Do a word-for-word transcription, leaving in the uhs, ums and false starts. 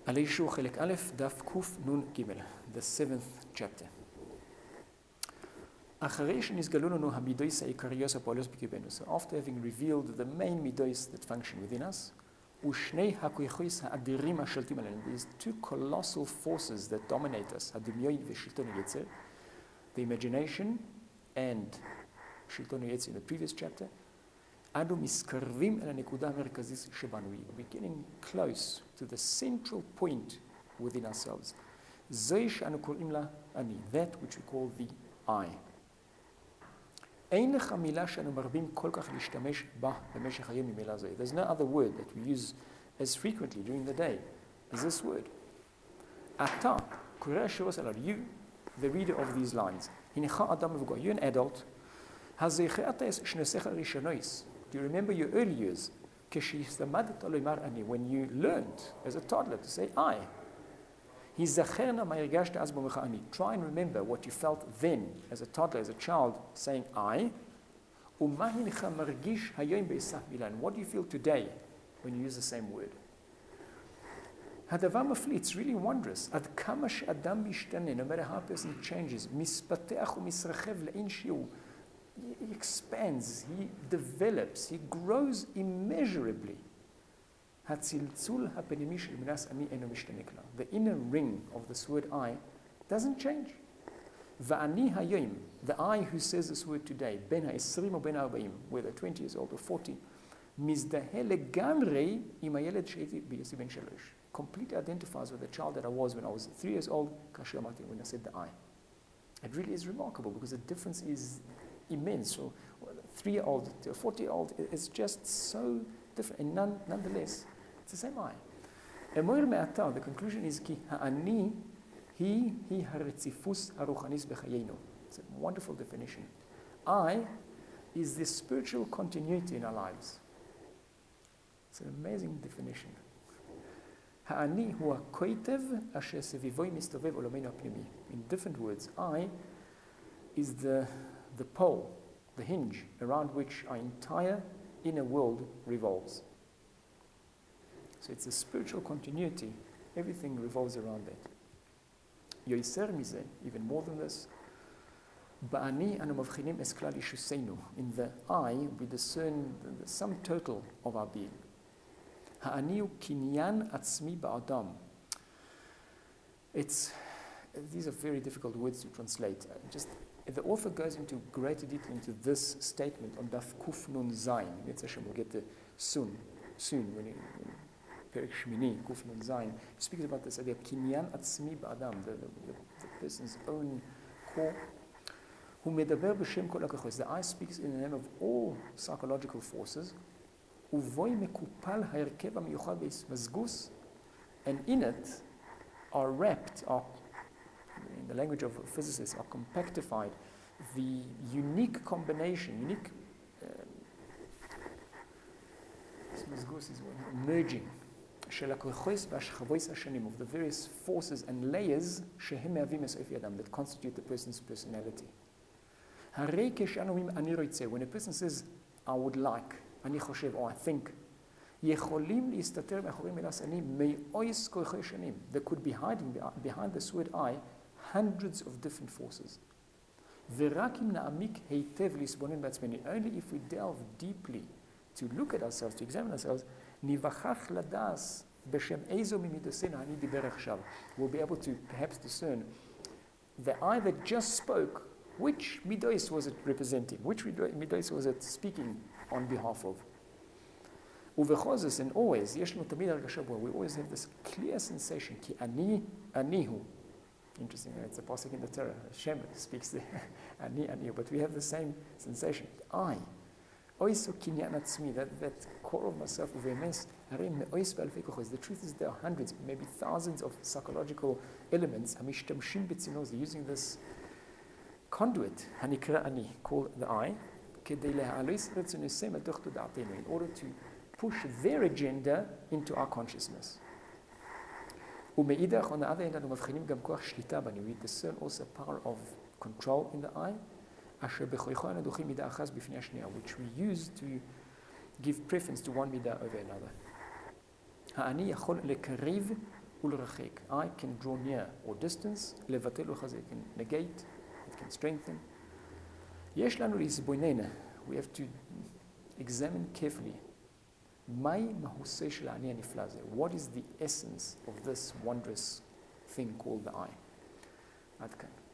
עלי ישוע חלק א', דף קנ"ג, the seventh chapter. אחרי שנסגלו לנו המידות העיקריות הפועלות בקרבנו, so after having revealed the main midos that function within us, ושני הכוחות האדירים השולטים עלינו, these two colossal forces that dominate us, הדמיון ושלטון היצר, the imagination and שלטון היצר in the previous chapter, אנו מתקרבים אל הנקודה המרכזית שבנו. We're getting close to the central point within ourselves. זוהי שאנו קוראים לה אני, that which we call the I. אין לך מילה שאנו מרבים כל כך להשתמש בה במשך היום ממילה זוהי. There's no other word that we use as frequently during the day as this word. אתה, קורא השירות עליו, you, the reader of these lines, הנך אדם מבוגר, you're an adult, הזכרת שנסיך הראשונויס, do you remember your early years? כשהסתמדת לומר אני, when you learned as a toddler to say I. היזכרנה מה הרגשת אז במך אני. Try and remember what you felt then as a toddler, as a child, saying I. ומה הנך מרגיש היום בעשת מילה? And what do you feel today when you use the same word? הדבר מפליא, it's really wondrous. עד כמה שאדם משתנה, no matter how a person changes, מספתח ומסרחב לאין שיעור. He expands, he develops, he grows immeasurably. הצלצול הפנימי של מנס אני אינו משתנה כלל. The inner ring of this word I doesn't change. ואני היום, the I who says this word today, בין ה-עשרים או בין ה-ארבעים, whether twenty years old or forty, מזדהה לגמרי עם הילד שהייתי ביוסי בן שלוש. Completely identifies with the child that I was when I was three years old, כאשר אמרתי, when I said the I. It really is remarkable because the difference is immense. So three-year-old to a forty-year-old is just so different, and none, nonetheless, it's the same I. אמור מעתה, the conclusion is כי האני היא היא הרציפוס הרוחניס בחיינו. It's a wonderful definition. I is the spiritual continuity in our lives. It's an amazing definition. האני הוא הכותב אשר סביבו מסתובב עולמנו הפנימי. In different words, I is the the pole, the hinge around which our entire inner world revolves. So it's a spiritual continuity. Everything revolves around that. Yoiser mize, even more than this, ba'ani anu mavchinim es klal yishuseinu. In the I, we discern the, the sum total of our being. Ha'ani hu kinyan atzmi ba'adam. It's, these are very difficult words to translate. Uh, just The author goes into greater detail into this statement on Daf Kuf Nun Zayin. Let's say we'll get the soon, soon when he Perek Shmini, Kuf Nun Zayin. He speaks about this idea of Kinyan Atzmi Ba'adam, the, the, the, the person's own core. Who medaber b'shem kol hakachos. The I speaks in the name of all psychological forces. Uvoy mekupal ha'erkev ha'miyuchad be'mazgus, and in it are wrapped, are in the language of physicists, are compactified the unique combination, unique uh, merging of the various forces and layers that constitute the person's personality. When a person says, I would like, or I think, there could be hiding behind this word I hundreds of different forces. Only if we delve deeply to look at ourselves, to examine ourselves, we'll be able to perhaps discern the I that just spoke, which midos was it representing? Which midos was it speaking on behalf of? And always, we always have this clear sensation, ki ani anihu. Interesting, it's a pasuk in the Torah. Hashem speaks there, ani anihu, but we have the same sensation. I, oiso kinyan atzmi, that that core of myself, uvemes harim me'ois b'alfei kochos. The truth is, there are hundreds, maybe thousands of psychological elements. Hamishtamshim b'tzinoz, using this conduit, hanikra ani, called the I, kedei le'ha'alois retzonosem adoch toda'atenu, in order to push their agenda into our consciousness. Umeidach, on the other hand, we discern also power of control in the I, which we use to give preference to one midah over another. ולרחק. I can draw near or distance, לבטל ולחזק. It can negate, it can strengthen. יש לנו להסבונן, we have to examine carefully. מהי מהוסה של האני הנפלא הזה? What is the essence of this wondrous thing called the I? עד כאן.